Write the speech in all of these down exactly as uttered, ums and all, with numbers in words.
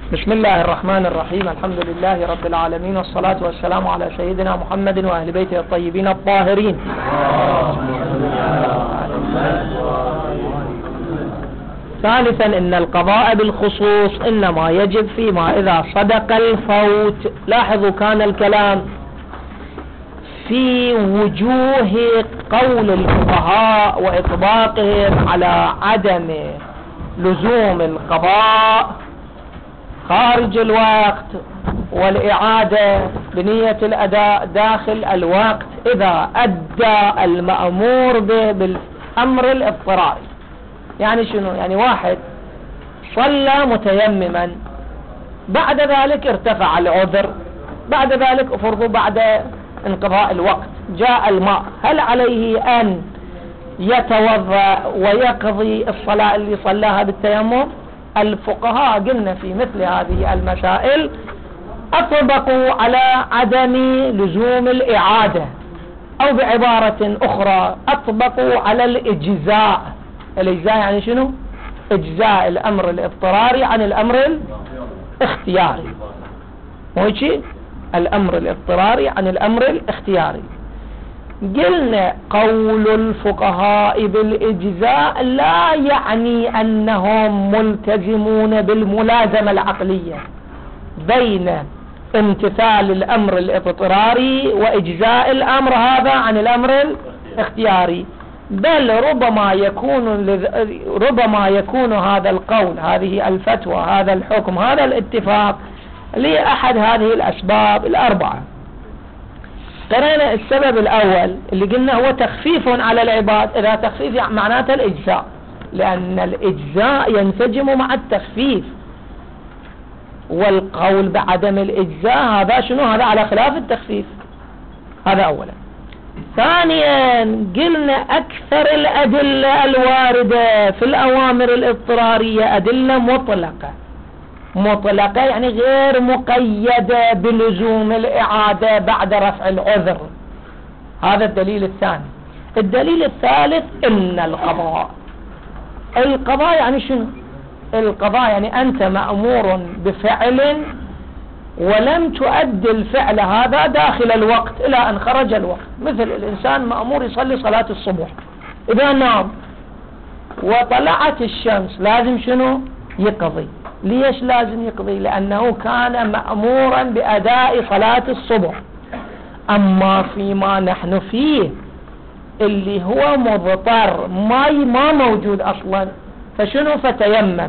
بسم الله الرحمن الرحيم. الحمد لله رب العالمين، والصلاة والسلام على سيدنا محمد وأهل بيته الطيبين الطاهرين. ثالثا، إن القضاء بالخصوص إنما يجب فيما إذا صدق الفوت. لاحظوا كان الكلام في وجوه قول الفقهاء وإطباقهم على عدم لزوم القضاء خارج الوقت والإعادة بنية الأداء داخل الوقت إذا أدى المأمور به بالأمر الاضطراري. يعني شنو؟ يعني واحد صلى متيمما، بعد ذلك ارتفع العذر، بعد ذلك افرضوا بعد انقضاء الوقت جاء الماء، هل عليه أن يتوضأ ويقضي الصلاة اللي صلاها بالتيمم؟ الفقهاء قلنا في مثل هذه المسائل أطبقوا على عدم لزوم الإعادة، أو بعبارة أخرى أطبقوا على الإجزاء. الإجزاء يعني شنو؟ إجزاء الأمر الاضطراري عن الأمر الاختياري. وهيك الأمر الاضطراري عن الأمر الاختياري. قلنا قول الفقهاء بالإجزاء لا يعني أنهم ملتزمون بالملازمة العقلية بين امتثال الأمر الاضطراري وإجزاء الأمر هذا عن الأمر الاختياري، بل ربما يكون ربما يكون هذا القول، هذه الفتوى، هذا الحكم، هذا الاتفاق لأحد هذه الأسباب الأربعة. قرأنا السبب الأول اللي قلنا هو تخفيف على العباد. إذا تخفيف معناته الإجزاء، لأن الإجزاء ينسجم مع التخفيف، والقول بعدم الإجزاء هذا شنو؟ هذا على خلاف التخفيف. هذا أولا. ثانيا قلنا أكثر الأدلة الواردة في الأوامر الاضطرارية أدلة مطلقة. مطلقة يعني غير مقيدة بلزوم الإعادة بعد رفع العذر. هذا الدليل الثاني. الدليل الثالث إن القضاء القضاء يعني شنو؟ القضاء يعني أنت مأمور بفعل ولم تؤدي الفعل هذا داخل الوقت إلى أن خرج الوقت. مثل الإنسان مأمور يصلي صلاة الصبح، إذا نام وطلعت الشمس لازم شنو؟ يقضي. ليش لازم يقضي؟ لأنه كان مأمورا بأداء صلاة الصبح. أما فيما نحن فيه اللي هو مضطر ما ما موجود أصلا، فشنو؟ فتيمم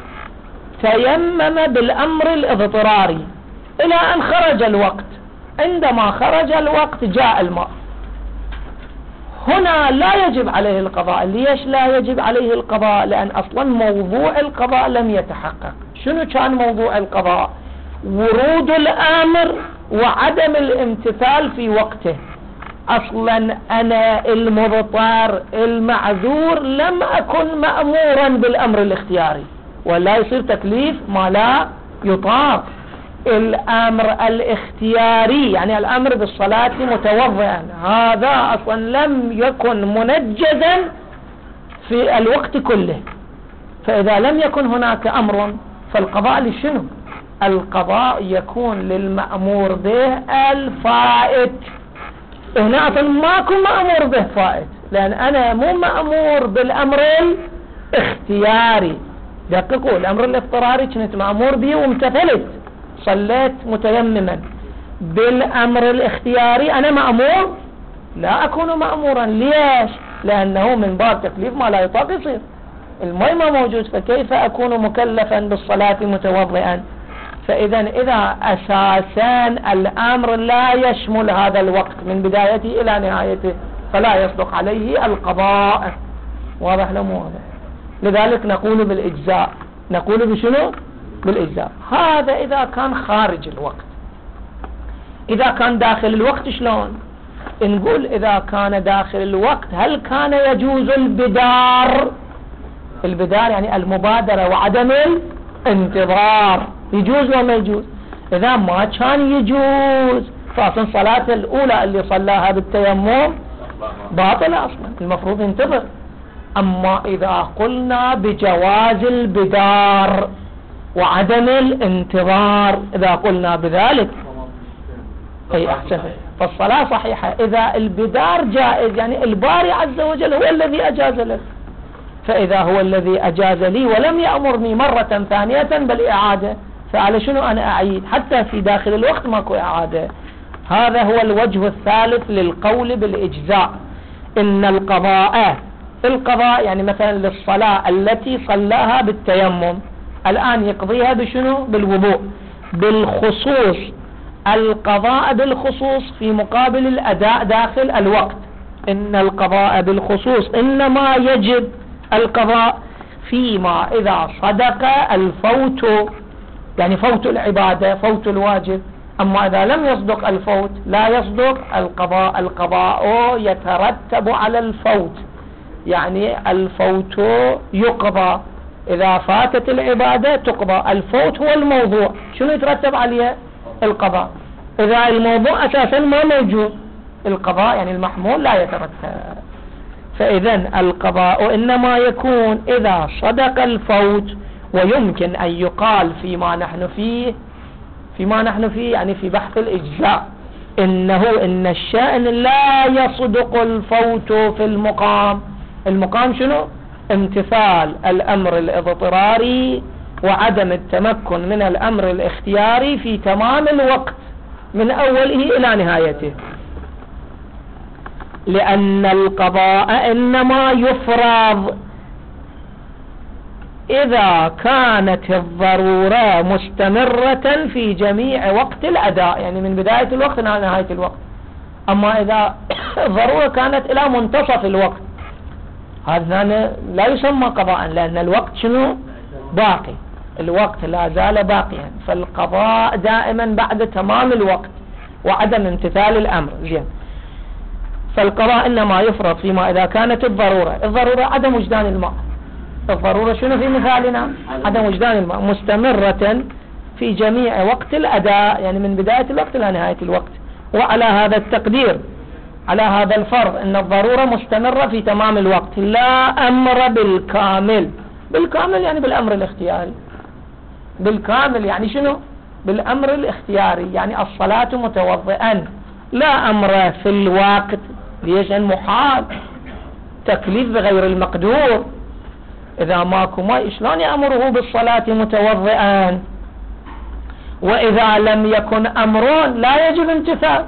تيمم بالأمر الاضطراري إلى أن خرج الوقت. عندما خرج الوقت جاء الماء، هنا لا يجب عليه القضاء. ليش لا يجب عليه القضاء؟ لأن أصلا موضوع القضاء لم يتحقق. شنو كان موضوع القضاء؟ ورود الأمر وعدم الامتثال في وقته. أصلا أنا المضطر المعذور لم أكن مأمورا بالأمر الاختياري، ولا يصير تكليف ما لا يطاق. الأمر الاختياري يعني الأمر بالصلاة متوضئا، هذا أصلا لم يكن منجزا في الوقت كله. فإذا لم يكن هناك أمر فالقضاء لشنو؟ القضاء يكون للمأمور به الفائت. هنا أصلا ما أكون مأمور به فائت، لأن أنا مو مأمور بالأمر الاختياري. دققوا، الأمر الاضطراري كنت مأمور به وامتثلت، صليت متيمما. بالأمر الاختياري أنا مأمور لا أكون مأمورا. ليش؟ لأنه من باب تكليف ما لا يطاق يصير. الماء ما موجود، فكيف أكون مكلفا بالصلاة متوضئا؟ فإذا إذا أساسا الأمر لا يشمل هذا الوقت من بدايته إلى نهايته فلا يصدق عليه القضاء. واضح لو مو واضح؟ لذلك نقول بالإجزاء. نقول بشنو؟ بالإجزاء. هذا إذا كان خارج الوقت. إذا كان داخل الوقت شلون؟ نقول إذا كان داخل الوقت هل كان يجوز البدار؟ البدار يعني المبادرة وعدم الانتظار، يجوز ولا ما يجوز؟ إذا ما كان يجوز فأصلا صلاة الأولى اللي صلاها بالتيمم باطلة أصلا، المفروض ينتظر. أما إذا قلنا بجواز البدار وعدم الانتظار إذا قلنا بذلك. أي أحسن، فالصلاة صحيحة إذا البدار جائز، يعني الباري عز وجل هو الذي أجاز لك، فإذا هو الذي أجاز لي ولم يأمرني مرة ثانية بالإعادة، فعلى شنو أنا أعيد؟ حتى في داخل الوقت ماكو إعادة. هذا هو الوجه الثالث للقول بالإجزاء. إن القضاء، القضاء يعني مثلا للصلاة التي صلاها بالتيمم الآن يقضيها بشنو؟ بالوضوء. بالخصوص، القضاء بالخصوص في مقابل الأداء داخل الوقت. إن القضاء بالخصوص إنما يجب القضاء فيما إذا صدق الفوت، يعني فوت العبادة، فوت الواجب. أما إذا لم يصدق الفوت لا يصدق القضاء. القضاء يترتب على الفوت، يعني الفوت يقضى، إذا فاتت العبادة تقضى. الفوت هو الموضوع، شنو يترتب عليه؟ القضاء. إذا الموضوع أساسا ما موجود القضاء يعني المحمول لا يترتب. فإذن القضاء إنما يكون إذا صدق الفوت. ويمكن أن يقال فيما نحن فيه فيما نحن فيه يعني في بحث الإجزاء إنه إن الشأن لا يصدق الفوت في المقام. المقام شنو؟ امتثال الأمر الاضطراري وعدم التمكن من الأمر الاختياري في تمام الوقت من أوله إلى نهايته. لأن القضاء إنما يفرض إذا كانت الضرورة مستمرة في جميع وقت الأداء، يعني من بداية الوقت إلى نهاية الوقت. أما إذا الضرورة كانت إلى منتصف الوقت هذا لا يسمى قضاء، لأن الوقت شنو؟ باقي، الوقت لا زال باقيا. فالقضاء دائما بعد تمام الوقت وعدم امتثال الأمر. زين، فالقضاء إنما يفرض فيما إذا كانت الضرورة، الضرورة عدم وجدان الماء. الضرورة شنو في مثالنا؟ عدم وجدان الماء مستمرة في جميع وقت الأداء، يعني من بداية الوقت إلى نهاية الوقت. وعلى هذا التقدير، على هذا الفرض أن الضرورة مستمرة في تمام الوقت، لا أمر بالكامل. بالكامل يعني بالأمر الاختياري. بالكامل يعني شنو؟ بالأمر الاختياري، يعني الصلاة متوضئا، لا أمر في الوقت. ليش؟ محال، تكليف بغير المقدور. إذا ماكو ماء شلون يأمره بالصلاة متوضئا؟ وإذا لم يكن أمر لا يجب امتثال.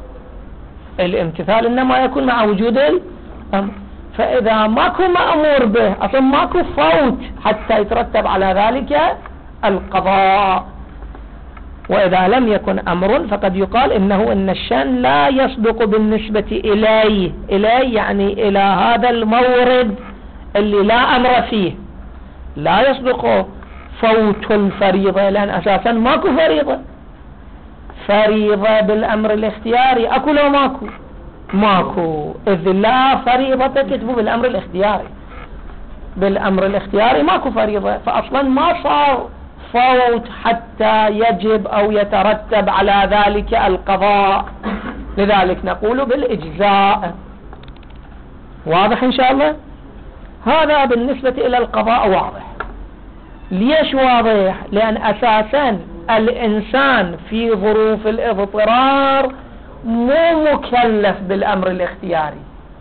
الامتثال إنما يكون مع وجود الأمر. فإذا ماكو مأمور به أصلا ماكو فوت حتى يترتب على ذلك القضاء. وإذا لم يكن أمر فقد يقال إنه إن الشأن لا يصدق بالنسبة إليه. إليه يعني إلى هذا المورد اللي لا أمر فيه، لا يصدق فوت الفريضة، لأن أساسا ماكو فريضة. فريضة بالأمر الاختياري أكو لو ماكو؟ ماكو، إذ لا فريضة تكتب بالأمر الاختياري. بالأمر الاختياري ماكو فريضة، فأصلا ما صار فوت حتى يجب أو يترتب على ذلك القضاء. لذلك نقول بالإجزاء. واضح إن شاء الله؟ هذا بالنسبة إلى القضاء واضح. ليش واضح؟ لأن أساسا الإنسان في ظروف الاضطرار مو مكلف بالأمر الاختياري.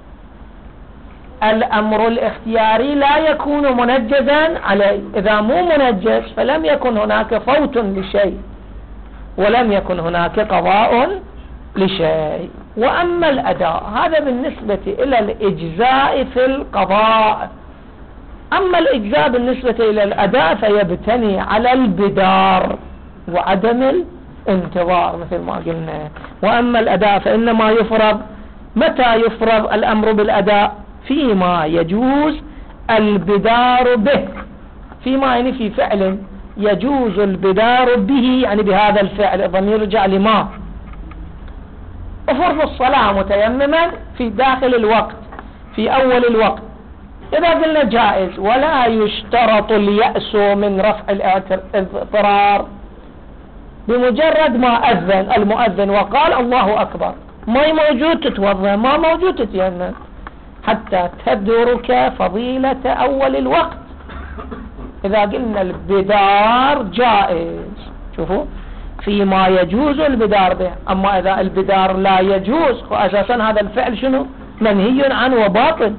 الأمر الاختياري لا يكون منجزا عليه. إذا مو منجز فلم يكن هناك فوت لشيء ولم يكن هناك قضاء لشيء. وأما الأداء هذا بالنسبة إلى الإجزاء في القضاء. أما الإجزاء بالنسبة إلى الأداء فيبتني على البدار وعدم الانتظار مثل ما قلنا. وأما الأداء فإنما يفرض، متى يفرض الأمر بالأداء؟ فيما يجوز البدار به. فيما يعني في فعل يجوز البدار به، يعني بهذا الفعل. الضمير يرجع لما. وفرض الصلاة متيمما في داخل الوقت في أول الوقت، إذا قلنا جائز ولا يشترط اليأس من رفع الاضطرار. بمجرد ما أذن المؤذن وقال الله أكبر، ما موجود تتوضأ، ما موجود تتيمم حتى تدرك فضيلة أول الوقت. إذا قلنا البدار جائز، شوفوا فيما يجوز البدار به، أما إذا البدار لا يجوز وأساسا هذا الفعل شنو منهي عنه وباطل.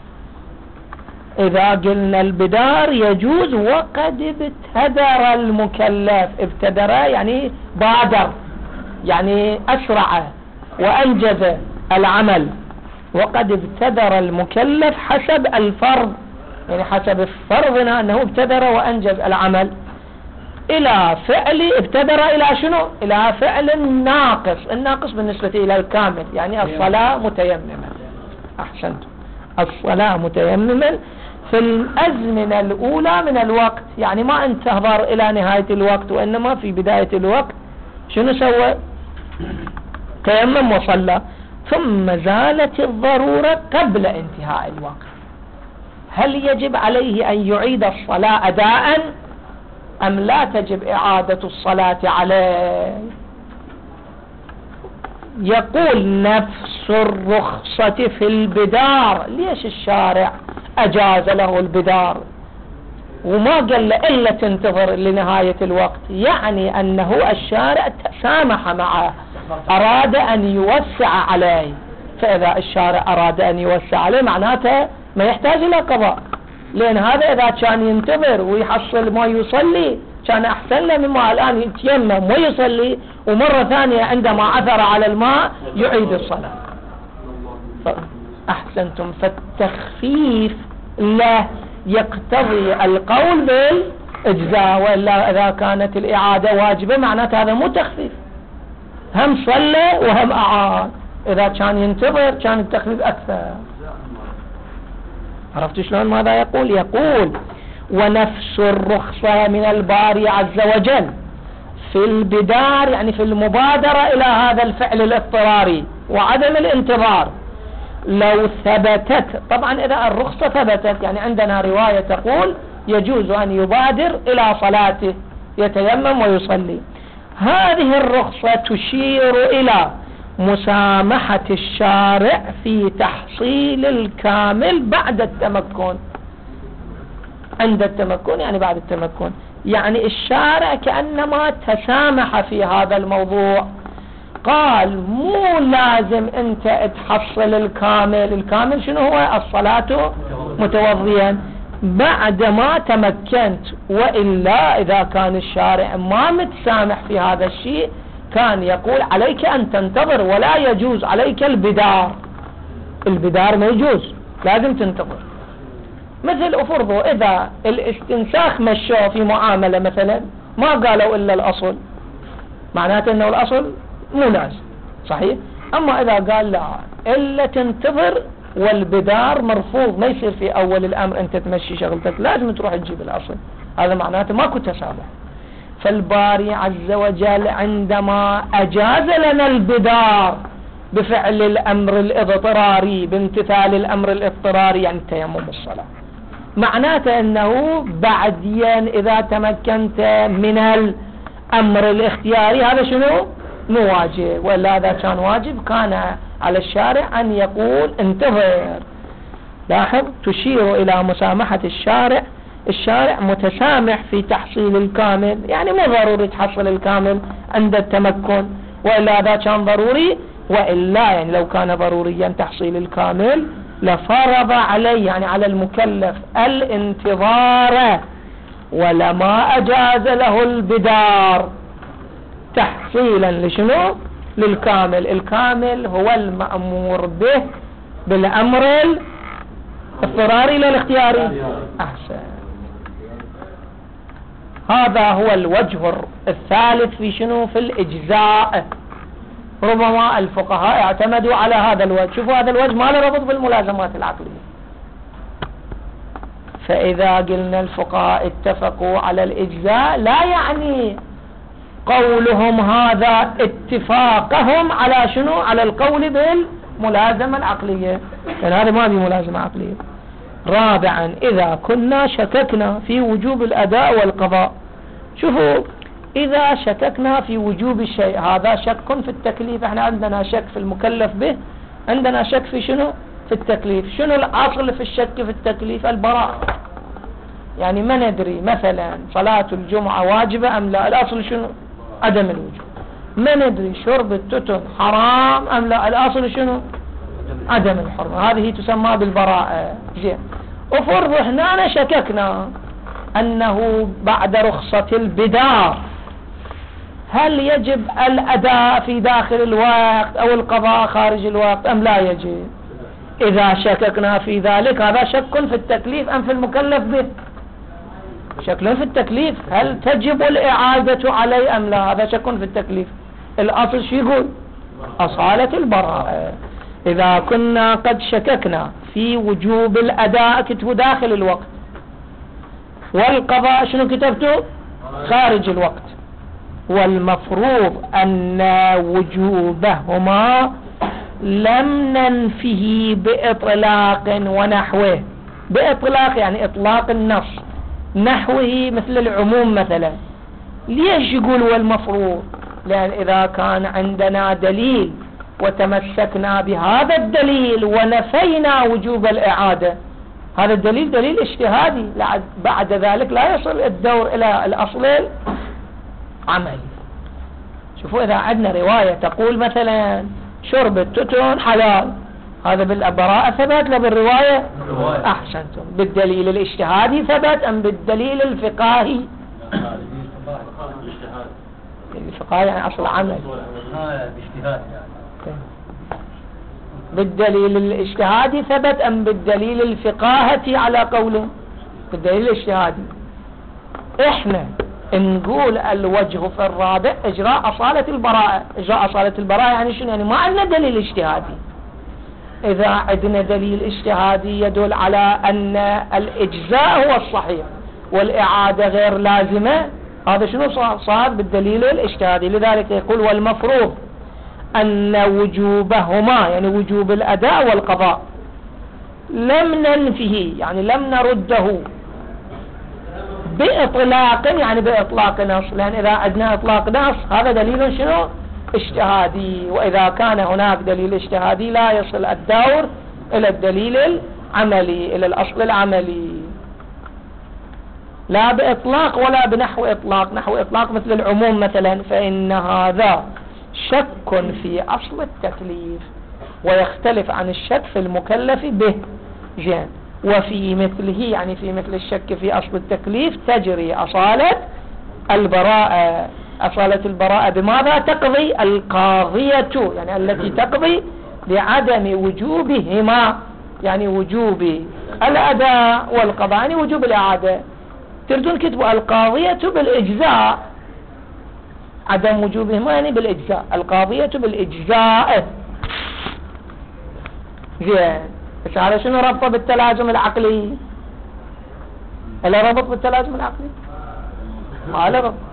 إذا قلنا البدار يجوز وقد ابتدر المكلف، ابتدر يعني بادر، يعني أسرع وأنجز العمل، وقد ابتدر المكلف حسب الفرض، يعني حسب فرضنا أنه ابتدر وأنجز العمل إلى فعل ابتدر إلى شنو؟ إلى فعل ناقص. الناقص بالنسبة إلى الكامل يعني الصلاة متيمما. أحسنت، الصلاة متيمما في الأزمنة الأولى من الوقت، يعني ما انتظر إلى نهاية الوقت وإنما في بداية الوقت شنو سوى؟ تيمم وصلى، ثم زالت الضرورة قبل انتهاء الوقت. هل يجب عليه أن يعيد الصلاة أداء أم لا تجب إعادة الصلاة عليه؟ يقول نفس الرخصة في البدار. ليش الشارع أجاز له البدار وما قال له إلا تنتظر لنهاية الوقت؟ يعني أنه الشارع تسامح معه، أراد أن يوسع عليه. فإذا الشارع أراد أن يوسع عليه معناته ما يحتاج إلى قضاء، لأن هذا إذا كان ينتظر ويحصل ما يصلي كان أحسن له مما الآن يتيمم ويصلي ومرة ثانية عندما عثر على الماء يعيد الصلاة. أحسنتم. فالتخفيف لا يقتضي القول بالإجزاء، وإلا إذا كانت الإعادة واجبة معناته هذا مو تخفيف، هم صلى وهم أعاد. إذا كان ينتظر كان التخفيف أكثر. عرفت شلون ماذا يقول؟ يقول ونفس الرخصة من الباري عز وجل في البدار، يعني في المبادرة إلى هذا الفعل الاضطراري وعدم الانتظار، لو ثبتت. طبعا إذا الرخصة ثبتت يعني عندنا رواية تقول يجوز أن يبادر إلى صلاته يتيمم ويصلي، هذه الرخصة تشير إلى مسامحة الشارع في تحصيل الكامل بعد التمكن. عند التمكن يعني بعد التمكن، يعني الشارع كأنما تسامح في هذا الموضوع، قال مو لازم انت تحصل الكامل. الكامل شنو هو؟ الصلاة متوضيا بعد ما تمكنت، وإلا إذا كان الشارع ما متسامح في هذا الشيء كان يقول عليك أن تنتظر ولا يجوز عليك البدار. البدار ما يجوز، لازم تنتظر. مثل أفرضوا إذا الاستنساخ مشوا في معاملة مثلا ما قالوا إلا الأصل، معناته أنه الأصل مو لازم، صحيح؟ أما إذا قال لا إلا تنتظر والبدار مرفوض، ما يصير في أول الأمر أنت تمشي شغلتك، لازم تروح تجيب الأصل، هذا معناته ماكو تسامح. فالباري عز وجل عندما أجاز لنا البدار بفعل الأمر الاضطراري بامتثال الأمر الاضطراري يعني تيمم الصلاة، معناته أنه بعدين إذا تمكنت من الأمر الاختياري هذا شنو؟ مو واجب، ولا إذا كان واجب كان على الشارع أن يقول انتظر. لاحظ تشير إلى مسامحة الشارع، الشارع متسامح في تحصيل الكامل، يعني مو ضروري تحصل الكامل عند التمكن، وإلا إذا كان ضروري، وإلا يعني لو كان ضروريا تحصيل الكامل لفرض عليه يعني على المكلف الانتظار ولما أجاز له البدار تحصيلا لشنو؟ للكامل. الكامل هو المأمور به بالأمر الاضطراري للاختياري. أحسن. هذا هو الوجه الثالث في شنو؟ في الإجزاء. ربما الفقهاء اعتمدوا على هذا الوجه. شوفوا هذا الوجه ما له ربط بالملازمات العقلية. فإذا قلنا الفقهاء اتفقوا على الإجزاء لا يعني قولهم هذا اتفاقهم على شنو؟ على القول بالملازمة العقلية، لأن هذا ما في ملازمة عقلية. رابعا إذا كنا شككنا في وجوب الأداء والقضاء. شوفوا إذا شككنا في وجوب الشيء هذا شك في التكليف، احنا عندنا شك في المكلف به، عندنا شك في شنو؟ في التكليف. شنو الأصل في الشك في التكليف؟ البراءة. يعني ما ندري مثلا صلاة الجمعة واجبة أم لا، الأصل شنو؟ عدم الوجوب. ما ندري شرب التتن حرام أم لا، الأصل شنو؟ عدم الحرمة. هذه تسمى بالبراءة. زين، وفرض هنا شككنا أنه بعد رخصة البدار هل يجب الأداء في داخل الوقت أو القضاء خارج الوقت أم لا يجب؟ إذا شككنا في ذلك هذا شك في التكليف أم في المكلف به؟ شك في التكليف، هل تجب الإعادة علي أم لا؟ هذا شك في التكليف. الأصل شو يقول؟ أصالة البراءة. إذا كنا قد شككنا في وجوب الأداء كتبوا داخل الوقت، والقضاء شنو كتبته؟ خارج الوقت. والمفروض أن وجوبهما لم ننفه بإطلاق ونحوه. بإطلاق يعني إطلاق النص، نحوه مثل العموم مثلا. ليش يقول والمفروض؟ لأن إذا كان عندنا دليل وتمسكنا بهذا الدليل ونفينا وجوب الإعادة، هذا الدليل دليل اجتهادي، بعد ذلك لا يصل الدور إلى الأصل العملي. شوفوا، إذا عندنا رواية تقول مثلا شرب التتن حلال، هذا بالبراءة ثبت لا بالرواية؟ أحسنتم. بالدليل الاجتهادي ثبت أم بالدليل الفقهي؟ الفقهي يعني أصل عمل. بالدليل الاجتهادي ثبت أم بالدليل الفقاهة على قوله؟ بالدليل الاجتهادي. إحنا نقول الوجه في الرابع إجراء أصالة البراءة. إجراء أصالة البراءة يعني شنو؟ يعني ما عندنا دليل اجتهادي. إذا عندنا دليل اجتهادي يدل على أن الإجزاء هو الصحيح والإعادة غير لازمة، هذا شنو صار؟ بالدليل الاجتهادي. لذلك يقول والمفروض أن وجوبهما يعني وجوب الأداء والقضاء لم ننفه يعني لم نرده بإطلاق يعني بإطلاق نص، لأن إذا عندنا إطلاق نص هذا دليل شنو؟ اجتهادي. وإذا كان هناك دليل اجتهادي لا يصل الدور إلى الدليل العملي، إلى الأصل العملي، لا بإطلاق ولا بنحو إطلاق. نحو إطلاق مثل العموم مثلا، فإن هذا شك في أصل التكليف ويختلف عن الشك في المكلف به. جان، وفي مثله يعني في مثل الشك في أصل التكليف تجري أصالة البراءة. أصالة البراءة بماذا تقضي؟ القاضية يعني التي تقضي بعدم وجوبهما، يعني وجوب الأداء والقضاء يعني وجوب الإعادة. تردون كتبوا القاضية بالإجزاء، عدم وجوبهما يعني بالإجزاء، القاضية بالإجزاء. زين، بس هذا شنو ربطه بالتلازم العقلي؟ هل ربط بالتلازم العقلي؟ ما له ربط.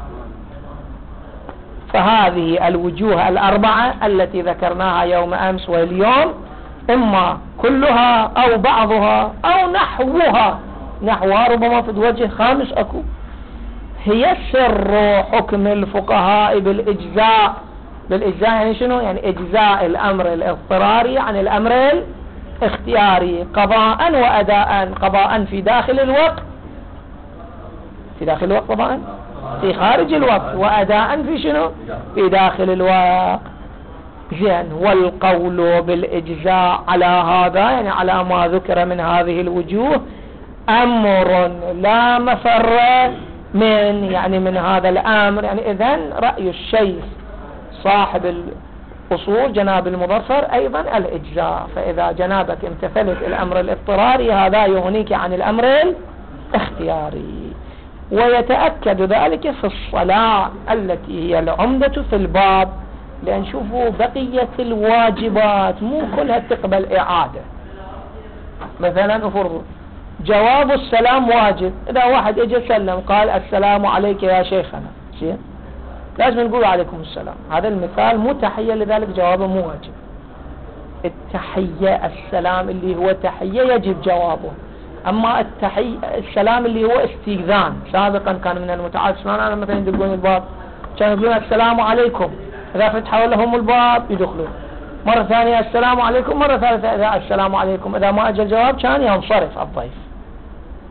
فهذه الوجوه الأربعة التي ذكرناها يوم أمس واليوم إما كلها أو بعضها أو نحوها. نحوها ربما في وجه خامس أكو، هي سر حكم الفقهاء بالإجزاء. بالإجزاء يعني شنو؟ يعني إجزاء الأمر الاضطراري عن الأمر الاختياري، قضاء وأداء. قضاء في داخل الوقت، في داخل الوقت قضاء، في خارج الوقت، وأداء في شنو؟ في داخل الوقت. زين، والقول بالإجزاء على هذا يعني على ما ذكر من هذه الوجوه أمر لا مفر من يعني من هذا الأمر. يعني إذن رأي الشيخ صاحب الأصول جناب المظفر أيضا الإجزاء. فإذا جنابك امتثلت الأمر الاضطراري هذا يغنيك عن الأمر الاختياري. ويتأكد ذلك في الصلاة التي هي العمدة في الباب، لأن شوفوا بقية الواجبات مو كلها تقبل إعادة. مثلا أفرض جواب السلام واجب، إذا واحد اجى سلم قال السلام عليك يا شيخنا، شيء لازم نقول عليكم السلام. هذا المثال مو تحية، لذلك جوابه مو واجب. التحية السلام اللي هو تحية يجب جوابه، أما التحية السلام اللي هو استئذان. سابقا كان من المتعارف أنا مثلا يدقون الباب كانوا يقولون السلام عليكم، إذا فتحوا لهم الباب يدخلون. مرة ثانية السلام عليكم، مرة ثالثة إذا السلام عليكم، إذا ما أجى الجواب كان ينصرف الضيف.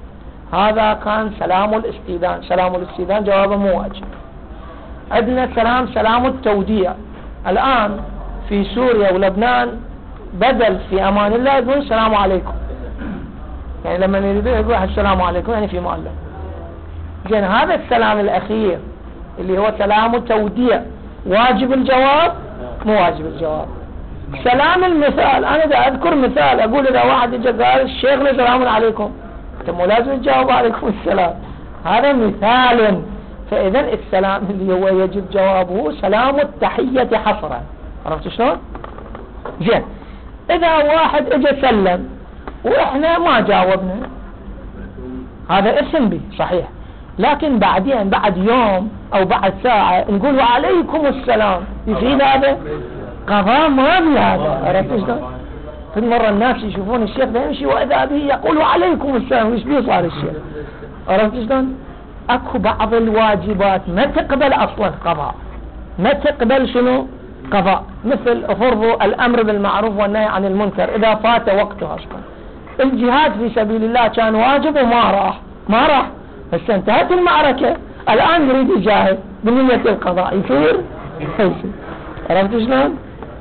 هذا كان سلام الاستئذان. سلام الاستئذان جوابه مو واجب. عندنا سلام سلام التوديع. الآن في سوريا ولبنان بدل في أمان الله يقول السلام عليكم، يعني لما يريدون يقول السلام عليكم يعني في أمان الله. زين، هذا السلام الأخير اللي هو سلام التوديع واجب الجواب مو واجب الجواب. سلام المثال، أنا إذا أذكر مثال أقول إذا واحد إجا قال الشيخ سلام عليكم، أنت مو لازم تجاوب عليكم السلام، هذا مثال. فإذا السلام اللي هو يجب جوابه سلام التحية حصرا. عرفت شلون؟ زين، إذا واحد إجا سلم وإحنا ما جاوبنا هذا اسم به صحيح، لكن بعدين بعد يوم أو بعد ساعة نقول وعليكم السلام، يفيد هذا؟ قضاء ما بي هذا. عرفت شلون؟ في مرة الناس يشوفون الشيخ يمشي وإذا به يقول وعليكم السلام، وش بيه صار الشيخ؟ عرفت شلون؟ اكو بعض الواجبات ما تقبل اصلا قضاء، ما تقبل شنو قضاء، مثل فرض الامر بالمعروف والنهي عن المنكر اذا فات وقته اصلا. الجهاد في سبيل الله كان واجب وما راح ما راح بس انتهت المعركة، الان يريد يجاهد بنية القضاء، يصير يصير. عرفت شلون؟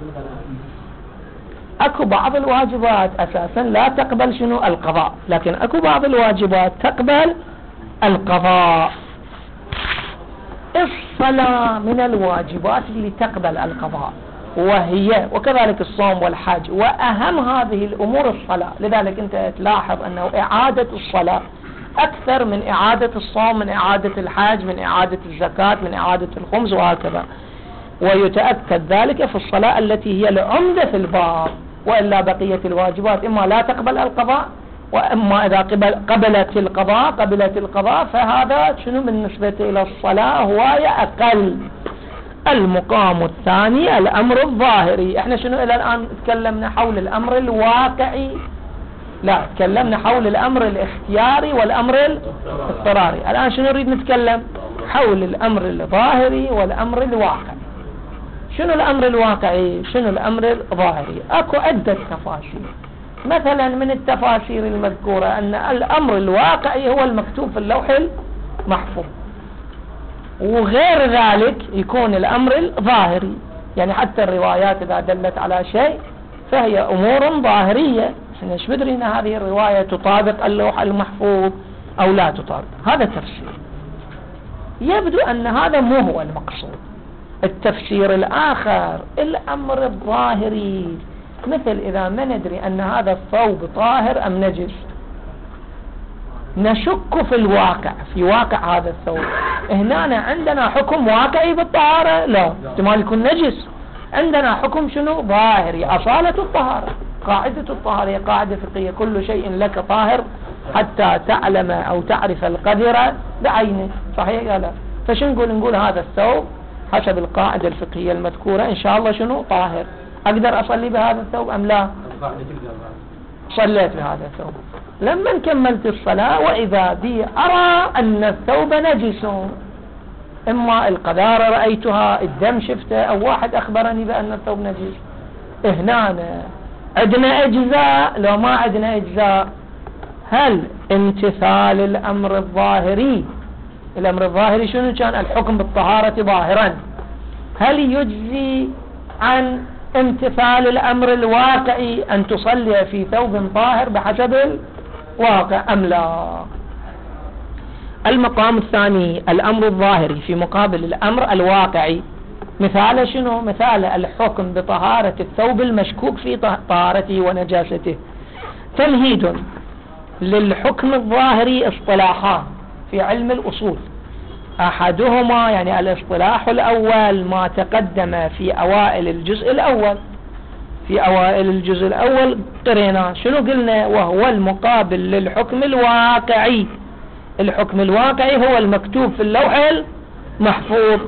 اكو بعض الواجبات اساسا لا تقبل شنو القضاء، لكن اكو بعض الواجبات تقبل القضاء. الصلاة من الواجبات اللي تقبل القضاء، وهي وكذلك الصوم والحج، وأهم هذه الأمور الصلاة. لذلك أنت تلاحظ أنه إعادة الصلاة أكثر من إعادة الصوم، من إعادة الحج، من إعادة الزكاة، من إعادة الخمس وهكذا. ويتأكد ذلك في الصلاة التي هي العمدة في الباب، وإلا بقية الواجبات إما لا تقبل القضاء، وإما إذا قبل قبلت القضاء قبلت القضاء فهذا شنو بالنسبة إلى الصلاة هو أقل. المقام الثاني الأمر الظاهري. احنا شنو إلى الآن تكلمنا حول الأمر الواقعي، لا تكلمنا حول الأمر الاختياري والأمر الاضطراري. الآن شنو نريد نتكلم حول الأمر الظاهري والأمر الواقعي. شنو الأمر الواقعي شنو الأمر الظاهري؟ أكو عدة تفاصيل. مثلا من التفاسير المذكورة أن الأمر الواقعي هو المكتوب في اللوح المحفوظ، وغير ذلك يكون الأمر الظاهري، يعني حتى الروايات إذا دلت على شيء فهي أمور ظاهرية. احنا ايش بدري ان هذه الرواية تطابق اللوح المحفوظ أو لا تطابق؟ هذا تفسير. يبدو أن هذا مو هو المقصود. التفسير الآخر الأمر الظاهري، مثل إذا ما ندري أن هذا الثوب طاهر أم نجس، نشك في الواقع في واقع هذا الثوب. هنا عندنا حكم واقعي بالطهارة؟ لا، احتمال يكون نجس. عندنا حكم شنو ظاهري، أصالة الطهارة. قاعدة الطهارة قاعدة فقهية، كل شيء لك طاهر حتى تعلم أو تعرف القدر بعينه، صحيح ولا لا؟ فشو نقول؟ نقول هذا الثوب حسب القاعدة الفقهية المذكورة إن شاء الله شنو طاهر. أقدر أصلي بهذا الثوب أم لا؟ صليت بهذا الثوب. لما كملت الصلاة وإذا بي أرى أن الثوب نجس، إما القذارة رأيتها، الدم شفته، أو واحد أخبرني بأن الثوب نجس، هنا عندنا إجزاء لو ما عندنا إجزاء؟ هل امتثال الأمر الظاهري، الأمر الظاهري شنو كان؟ الحكم بالطهارة ظاهرا، هل يجزي عن امتثال الأمر الواقعي أن تصلي في ثوب طاهر بحسب الواقع أم لا؟ المقام الثاني الأمر الظاهري في مقابل الأمر الواقعي. مثال شنو؟ مثال الحكم بطهارة الثوب المشكوك في طهارته ونجاسته. تمهيد للحكم الظاهري اصطلاحان في علم الأصول، أحدهما يعني الاصطلاح الأول ما تقدم في أوائل الجزء الأول. في أوائل الجزء الأول قرينا شنو قلنا؟ وهو المقابل للحكم الواقعي. الحكم الواقعي هو المكتوب في اللوح المحفوظ،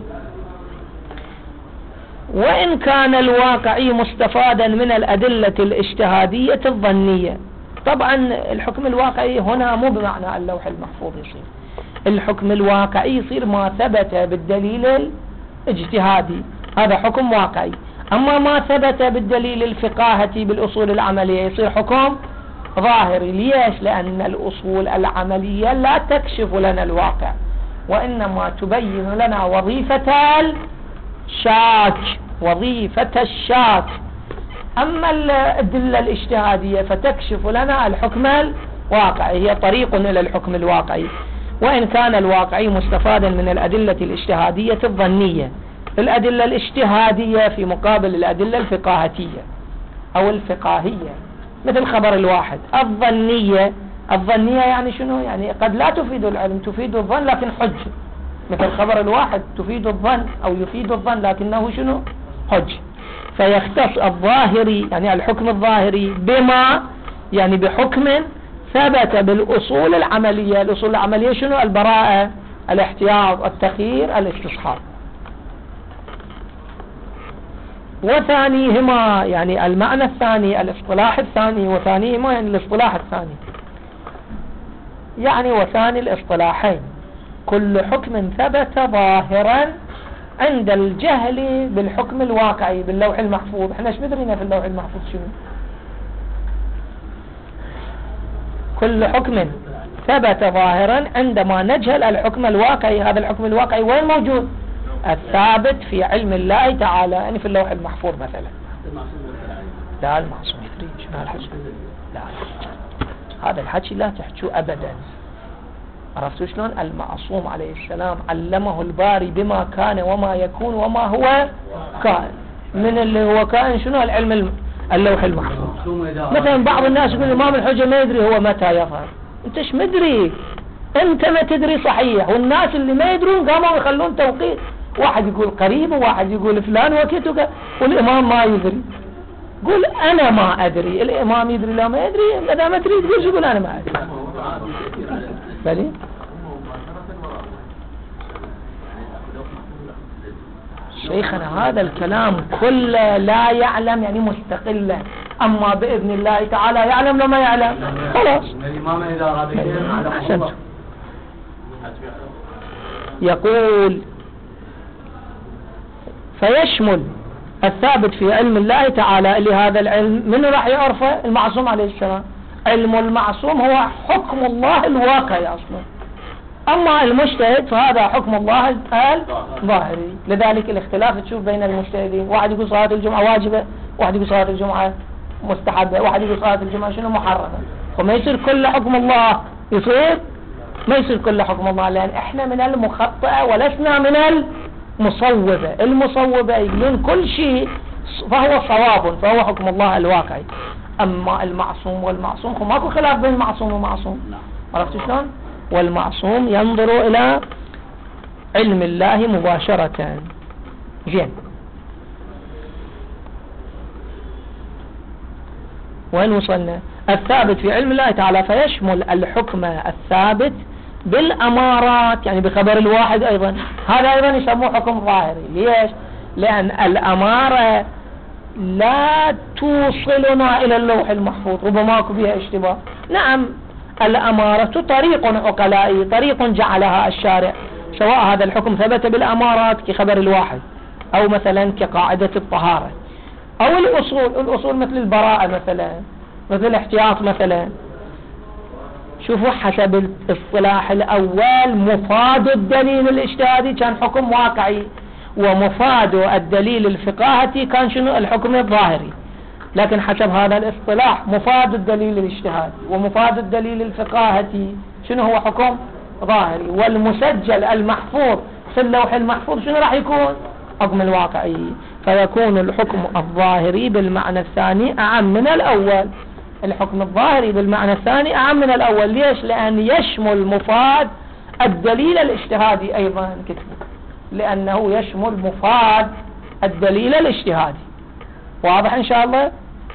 وإن كان الواقعي مستفادا من الأدلة الاجتهادية الظنية. طبعا الحكم الواقعي هنا مو بمعنى اللوح المحفوظ يصير، الحكم الواقعي يصير ما ثبت بالدليل الاجتهادي، هذا حكم واقعي. أما ما ثبت بالدليل الفقاهتي بالأصول العملية يصير حكم ظاهري. ليش؟ لأن الأصول العملية لا تكشف لنا الواقع، وإنما تبين لنا وظيفة الشاك، وظيفة الشاك. أما الأدلة الاجتهادية فتكشف لنا الحكم الواقعي، هي طريق إلى الحكم الواقعي، وإن كان الواقعي مستفادا من الأدلة الاجتهادية الظنية. الأدلة الاجتهادية في مقابل الأدلة الفقاهية أو الفقاهية، مثل خبر الواحد. الظنية الظنية يعني شنو؟ يعني قد لا تفيد العلم، تفيد الظن لكن حج. مثل خبر الواحد تفيد الظن أو يفيد الظن لكنه شنو؟ حج. فيختص الظاهري يعني الحكم الظاهري بما يعني بحكم ثبت بالأصول العملية. الأصول العملية شنو؟ البراءة، الاحتياط، التخيير، الاستصحاب. وثانيهما يعني المعنى الثاني، الاصطلاح الثاني، وثانيهما يعني الاصطلاح الثاني، يعني وثاني الاصطلاحين كل حكم ثبت ظاهرا عند الجهل بالحكم الواقعي باللوح المحفوظ. احنا ايش مدرينا في اللوح المحفوظ شنو؟ كل حكم ثبت ظاهرا عندما نجهل الحكم الواقعي. هذا الحكم الواقعي وين موجود؟ الثابت في علم الله تعالى، يعني في اللوح المحفوظ مثلا. لا المعصوم يدري شنو الحكي؟ لا هذا الحكي لا تحكوا ابدا. عرفتوا شلون؟ المعصوم عليه السلام علمه الباري بما كان وما يكون وما هو كائن. من اللي هو كائن شنو؟ العلم اللوح المحفوظ. مثلا بعض الناس يقول الإمام الحجة ما يدري هو متى يظهر. انت ايش مدري؟ انت ما تدري صحيح، والناس اللي ما يدرون قاموا يخلون توقيت، واحد يقول قريب وواحد يقول فلان وكيت، والإمام ما يدري. قول أنا ما أدري، الإمام يدري لا ما يدري، إذا ما تريد تقول شو؟ قول أنا ما أدري. بلي شيخنا هذا الكلام كله لا يعلم يعني مستقلة، أما بإذن الله تعالى يعلم لما يعلم خلاص. يقول فيشمل الثابت في علم الله تعالى اللي هذا العلم من راح يعرفه؟ المعصوم عليه السلام. علم المعصوم هو حكم الله الواقعي أصلا، أما المجتهد فهذا حكم الله الظاهري. لذلك الاختلاف تشوف بين المجتهدين، واحد يقول صلاة الجمعة واجبة، واحد يقول صلاة الجمعة مستحبة، واحد يقول صلاة الجمعة شنو؟ محرمة. وما يصير كل حكم الله، يصير ما يصير كل حكم الله، لأن احنا من المخطئة ولسنا من المصوبة. المصوبة يقولون كل شيء فهو صواب، فهو حكم الله الواقعي. أما المعصوم والمعصوم ماكو خلاف بين المعصوم والمعصوم. عرفت شلون؟ والمعصوم ينظر إلى علم الله مباشرة. زين، وين وصلنا؟ الثابت في علم الله تعالى فيشمل الحكم الثابت بالأمارات، يعني بخبر الواحد أيضا. هذا أيضا يسموه حكم ظاهري. ليش؟ لأن الأمارة لا توصلنا إلى اللوح المحفوظ، ربما يكون بها اشتباه. نعم الأمارة طريق عقلائي، طريق جعلها الشارع، سواء هذا الحكم ثبت بالأمارات كخبر الواحد، أو مثلا كقاعدة الطهارة، أو الأصول. الأصول مثل البراءة مثلا، مثل الاحتياط مثلا. شوفوا حسب الاصطلاح الأول مفاد الدليل الاجتهادي كان حكم واقعي، ومفاد الدليل الفقاهي كان شنو؟ الحكم الظاهري. لكن حسب هذا الاصطلاح مفاد الدليل الاجتهادي ومفاد الدليل الفقاهي شنو؟ هو حكم ظاهري. والمسجل المحفوظ في اللوح المحفوظ شنو راح يكون؟ حكم الواقعي. فيكون الحكم الظاهري بالمعنى الثاني أعم من الأول. الحكم الظاهري بالمعنى الثاني أعم من الأول. ليش؟ لأن يشمل مفاد الدليل الاجتهادي أيضا كتبه، لأنه يشمل مفاد الدليل الاجتهادي. واضح إن شاء الله؟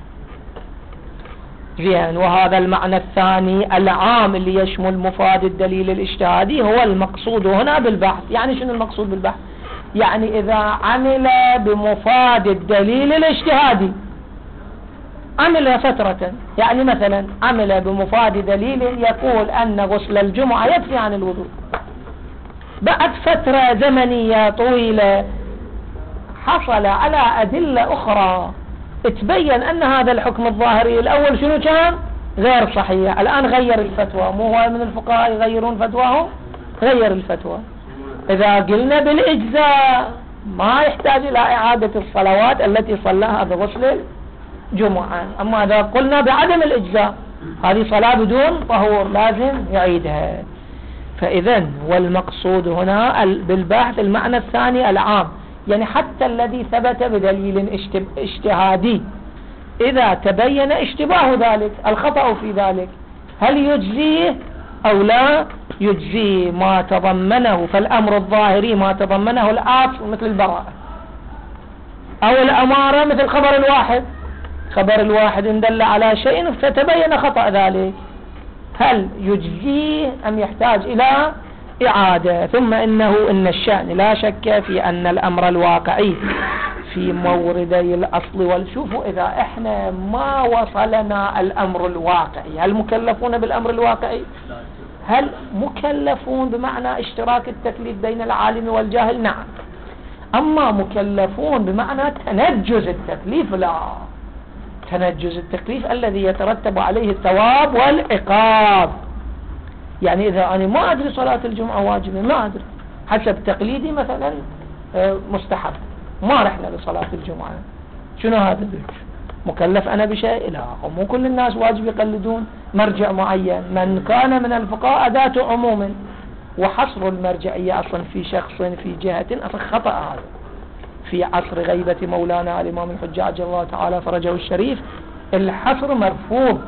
زين. وهذا المعنى الثاني العام اللي يشمل مفاد الدليل الاجتهادي هو المقصود هنا بالبحث. يعني شنو المقصود بالبحث؟ يعني إذا عمل بمفاد الدليل الاجتهادي، عمل فترة، يعني مثلا عمل بمفاد دليل يقول أن غسل الجمعة يكفي عن الوضوء، بعد فترة زمنية طويلة حصل على أدلة أخرى تبين أن هذا الحكم الظاهري الأول شنو كان؟ غير صحيح. الآن غير الفتوى، مو هو من الفقهاء يغيرون فتواهم؟ غير الفتوى. إذا قلنا بالإجزاء ما يحتاج إلى إعادة الصلوات التي صلاها بغسل الجمعة. أما إذا قلنا بعدم الإجزاء، هذه صلاة بدون طهور لازم يعيدها. فإذن والمقصود هنا بالبحث المعنى الثاني العام، يعني حتى الذي ثبت بدليل اجتهادي إذا تبين اشتباه ذلك الخطأ في ذلك هل يجزيه أو لا يجزيه ما تضمنه. فالأمر الظاهري ما تضمنه الأصل مثل البراءة، أو الأمارة مثل خبر الواحد. خبر الواحد إن دل على شيء فتبين خطأ ذلك، هل يجزيه أم يحتاج إلى إعادة؟ ثم إنه إن الشأن لا شك في أن الأمر الواقعي في موردي الأصل والشوفوا. إذا إحنا ما وصلنا الأمر الواقعي، هل مكلفون بالأمر الواقعي؟ هل مكلفون بمعنى اشتراك التكليف بين العالم والجاهل؟ نعم. أما مكلفون بمعنى تنجز التكليف؟ لا. تنجز التكليف الذي يترتب عليه الثواب والعقاب. يعني إذا أنا ما أدري صلاة الجمعة واجبة، ما أدري، حسب تقليدي مثلا مستحب، ما رحنا لصلاة الجمعة، شنو هذا ذلك؟ مكلف أنا بشيء؟ لا. مو كل الناس واجب يقلدون مرجع معين. من كان من الفقهاء أداة عموم، وحصر المرجعية أصلا في شخص في جهة أصلا خطأ. هذا في عصر غيبة مولانا الإمام الحجة عجل الله تعالى فرجه الشريف الحصر مرفوض.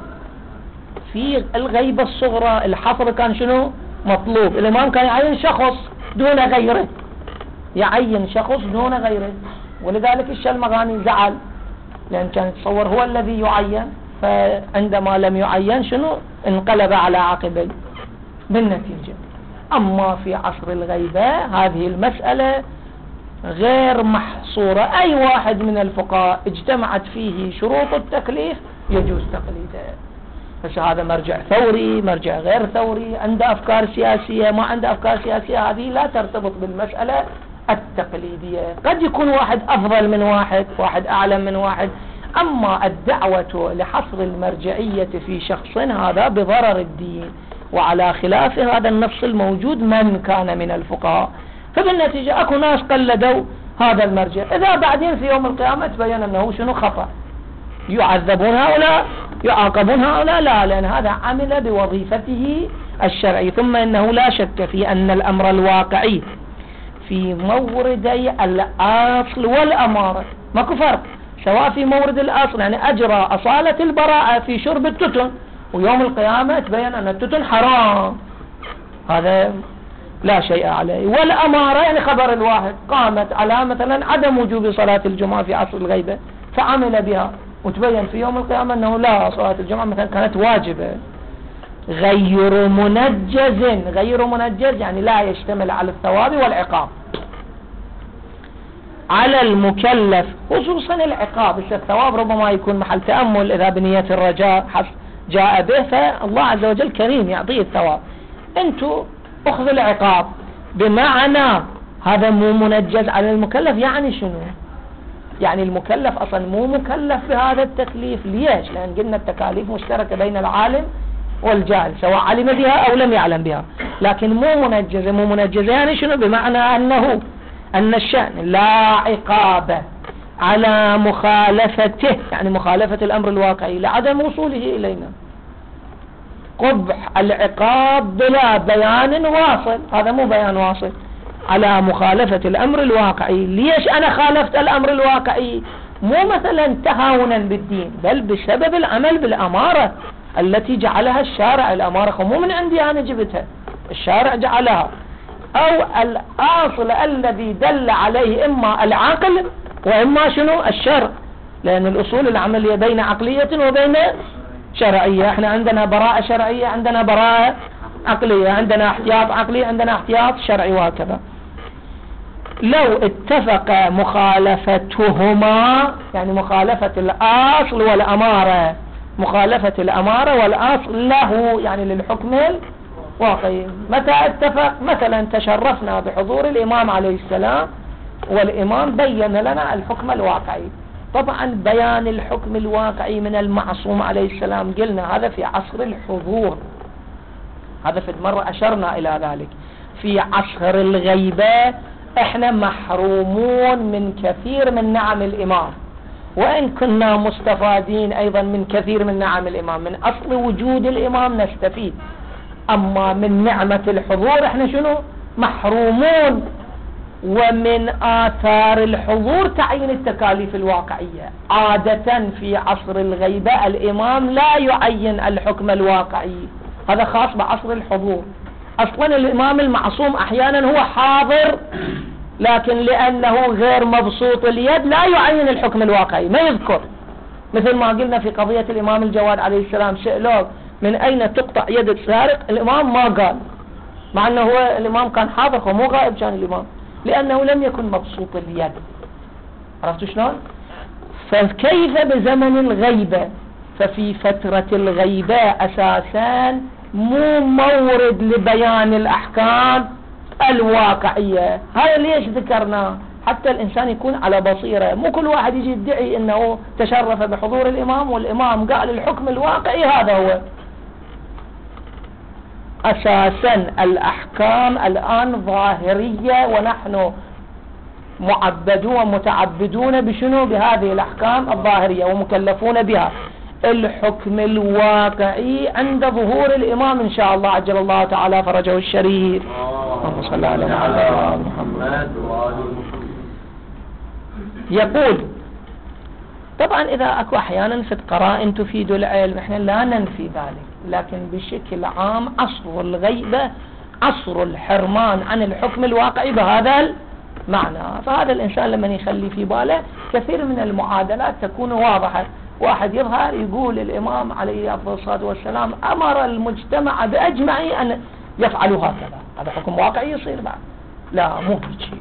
في الغيبة الصغرى الحصر كان شنو مطلوب؟ الإمام كان يعين شخص دون غيره، يعين شخص دون غيره. ولذلك الشلمغاني زعل لأن كان يتصور هو الذي يعين، فعندما لم يعين شنو انقلب على عقبيه بالنتيجة. أما في عصر الغيبة هذه المسألة غير محصورة، أي واحد من الفقهاء اجتمعت فيه شروط التكليف يجوز تقليده. بس هذا مرجع ثوري، مرجع غير ثوري، عنده أفكار سياسية، ما عنده أفكار سياسية، هذه لا ترتبط بالمسألة التقليدية. قد يكون واحد أفضل من واحد، واحد أعلم من واحد. أما الدعوة لحصر المرجعية في شخص هذا بضرر الدين، وعلى خلاف هذا النص الموجود من كان من الفقهاء. فبالنتيجة أكو ناس قلدوا هذا المرجع، إذا بعدين في يوم القيامة تبين أنه شنو خطأ، يعذبون هؤلاء يعاقبون هؤلاء؟ لا، لأن هذا عمل بوظيفته الشرعي. ثم إنه لا شك في أن الأمر الواقعي في موردي الأصل والأمارة ماكو فرق، سواء في مورد الأصل يعني أجرى أصالة البراءة في شرب التتن، ويوم القيامة تبين أن التتن حرام، هذا لا شيء عليه. والأمارة يعني خبر الواحد قامت على مثلا عدم وجوب صلاة الجمعة في عصر الغيبة فعمل بها، وتبين في يوم القيامة أنه لا، صلاة الجمعة مثلا كانت واجبة. غير منجز، غير منجز يعني لا يشتمل على الثواب والعقاب على المكلف، خصوصا العقاب. الثواب ربما يكون محل تأمل إذا بنية الرجاء جاء به، فالله عز وجل كريم يعطيه الثواب. انتو اخذ العقاب بمعنى هذا مو منجز على المكلف. يعني شنو؟ يعني المكلف أصلا مو مكلف بهذا التكليف. ليش؟ لأن قلنا التكاليف مشتركة بين العالم والجاهل سواء علم بها أو لم يعلم بها، لكن مو منجزة. مو منجزة يعني شنو؟ بمعنى أنه أن الشأن لا عقاب على مخالفته، يعني مخالفة الأمر الواقعي لعدم وصوله إلينا. قبح العقاب بلا بيان واصل، هذا مو بيان واصل على مخالفة الأمر الواقعي. ليش أنا خالفت الأمر الواقعي؟ مو مثلا تهاونا بالدين، بل بسبب العمل بالأمارة التي جعلها الشارع. الأمارة مو من عندي أنا جبتها، الشارع جعلها، أو الأصل الذي دل عليه إما العقل وإما شنو الشرع، لأن الأصول العملية بين عقلية وبين شرعية. احنا عندنا براءة شرعية، عندنا براءة عقلية، عندنا احتياط عقلي، عندنا احتياط شرعي، وهكذا. لو اتفق مخالفتهما يعني مخالفة الأصل والأمارة، مخالفة الأمارة والأصل له يعني للحكم الواقعي. متى اتفق؟ مثلا تشرفنا بحضور الإمام عليه السلام والإمام بين لنا الحكم الواقعي، طبعا بيان الحكم الواقعي من المعصوم عليه السلام قلنا هذا في عصر الحضور، هذا في مرة أشرنا إلى ذلك. في عصر الغيبة احنا محرومون من كثير من نعم الإمام، وإن كنا مستفادين أيضا من كثير من نعم الإمام، من أصل وجود الإمام نستفيد، أما من نعمة الحضور احنا شنو محرومون. ومن آثار الحضور تعيين التكاليف الواقعية. عادة في عصر الغيبة الإمام لا يعين الحكم الواقعي، هذا خاص بعصر الحضور. أصلا الإمام المعصوم أحيانا هو حاضر، لكن لأنه غير مبسوط اليد لا يعين الحكم الواقعي، ما يذكر. مثل ما قلنا في قضية الإمام الجواد عليه السلام، سألوه من أين تقطع يد السارق، الإمام ما قال، مع أنه هو الإمام كان حاضر ومو غائب كان الإمام، لأنه لم يكن مبسوط اليد. عرفتوا شلون؟ فكيف بزمن الغيبة؟ ففي فترة الغيبة أساسا مو مورد لبيان الأحكام الواقعية. هذا ليش ذكرناه؟ حتى الإنسان يكون على بصيرة، مو كل واحد يجي يدعي أنه تشرف بحضور الإمام والإمام قال الحكم الواقعي هذا هو. أساسا الأحكام الآن ظاهرية، ونحن معبدون ومتعبدون بشنو؟ بهذه الأحكام الظاهرية ومكلفون بها. الحكم الواقعي عند ظهور الإمام إن شاء الله عجل الله تعالى فرجه الشريف. اللهم صل على محمد. يقول طبعا إذا أكو أحيانا في قرائن تفيد العلم احنا لا ننفي ذلك، لكن بشكل عام عصر الغيبة عصر الحرمان عن الحكم الواقعي بهذا المعنى. فهذا الإنسان لما يخلي في باله كثير من المعادلات تكون واضحة. واحد يظهر يقول الإمام عليه أفضل الصلاة والسلام أمر المجتمع بأجمعي أن يفعلوا هكذا، هذا حكم واقعي يصير بعد؟ لا، مو هيك.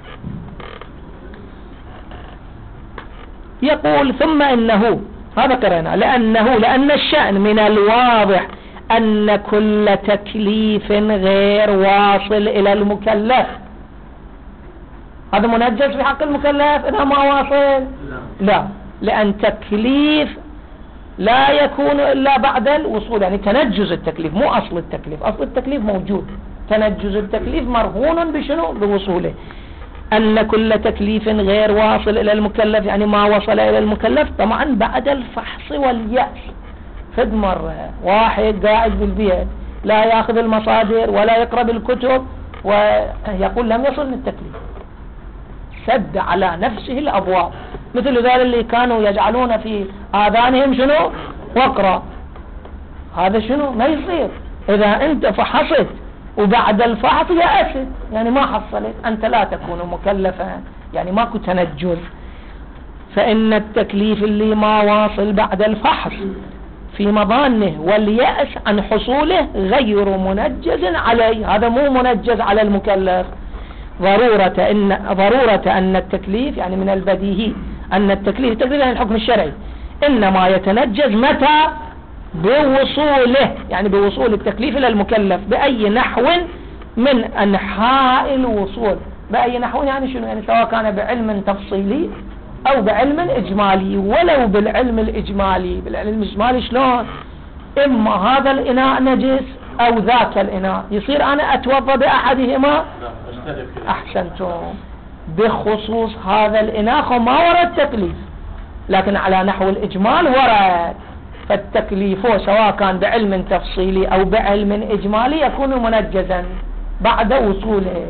يقول ثم إنه هذا قرأنا لأنه لأن الشأن من الواضح أن كل تكليف غير واصل إلى المكلف. هذا منجز في حق المكلف إذا ما واصل؟ لا، لأن تكليف لا يكون إلا بعد الوصول، يعني تنجز التكليف مو أصل التكليف. أصل التكليف موجود، تنجز التكليف مرهون بشنو؟ بوصوله. أن كل تكليف غير واصل إلى المكلف يعني ما وصل إلى المكلف طبعا بعد الفحص واليأس. فد مرة واحد قاعد بالبيت لا يأخذ المصادر ولا يقرأ بالكتب ويقول لم يصل من التكليف، سد على نفسه الأبواب. مثل ذلك اللي كانوا يجعلون في آذانهم شنو؟ وقرأ. هذا شنو؟ ما يصير. إذا أنت فحصت وبعد الفحص يأست يعني ما حصلت، أنت لا تكون مكلفا، يعني ماكو تنجز. فإن التكليف اللي ما واصل بعد الفحص في مظانه واليأس عن حصوله غير منجز عليه، هذا مو منجز على المكلف. ضرورة أن ضرورة أن التكليف يعني من البديهي أن التكليف التكليف يعني الحكم الشرعي إنما يتنجز متى؟ بوصوله، يعني بوصول التكليف إلى المكلف بأي نحو من أنحاء الوصول. بأي نحو يعني شنو؟ يعني سواء كان بعلم تفصيلي أو بعلم إجمالي. ولو بالعلم الإجمالي، بالعلم الإجمالي شلون؟ إما هذا الإناء نجس أو ذاك الإناء، يصير أنا أتوضأ بأحدهما؟ أحسنتم. بخصوص هذا الإناء ما ورد تكليف، لكن على نحو الإجمال ورد. فالتكليف سواء كان بعلم تفصيلي أو بعلم إجمالي يكون منجزا بعد وصوله.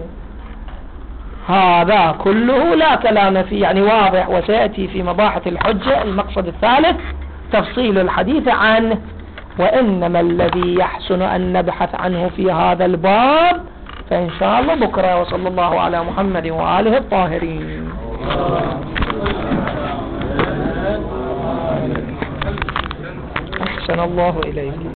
هذا كله لا كلام فيه، يعني واضح، وسيأتي في مباحث الحجة المقصد الثالث تفصيل الحديث عنه. وإنما الذي يحسن أن نبحث عنه في هذا الباب فإن شاء الله بكرة. وصلى الله على محمد وآله الطاهرين. أحسن الله إليك.